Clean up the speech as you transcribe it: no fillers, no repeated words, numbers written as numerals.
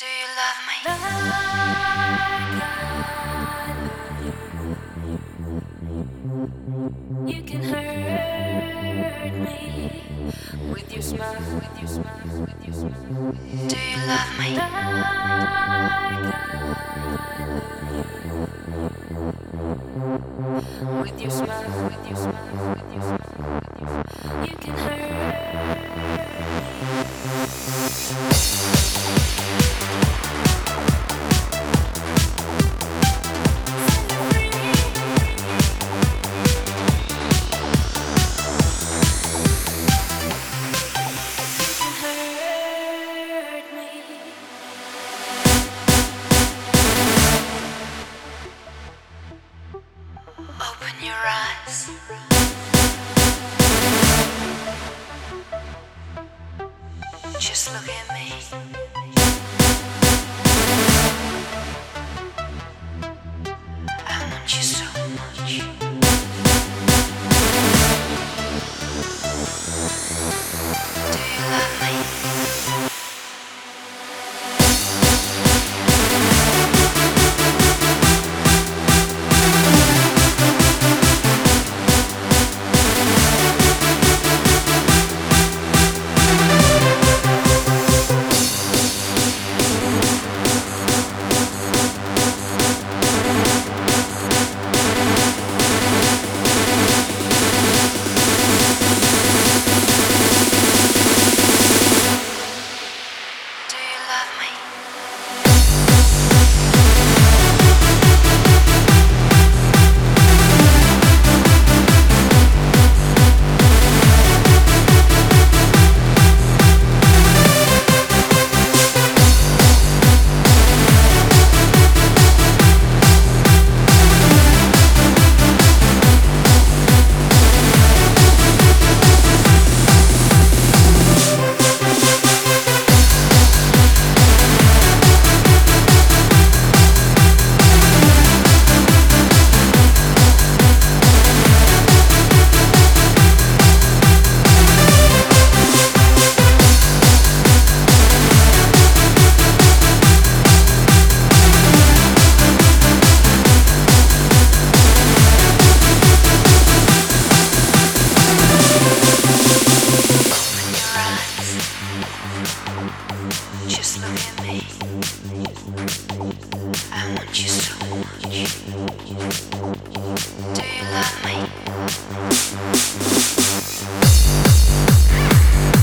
Do you love me? You can hurt me with your smile, with your smile, with your smile. Do you love me? With your smile, with your smile, with your smile, with your smile. You can hurt open your eyes. Just look at me. I want you so much. Do you love me? Do you love me? Just look at me. I want you so much. Do you love me?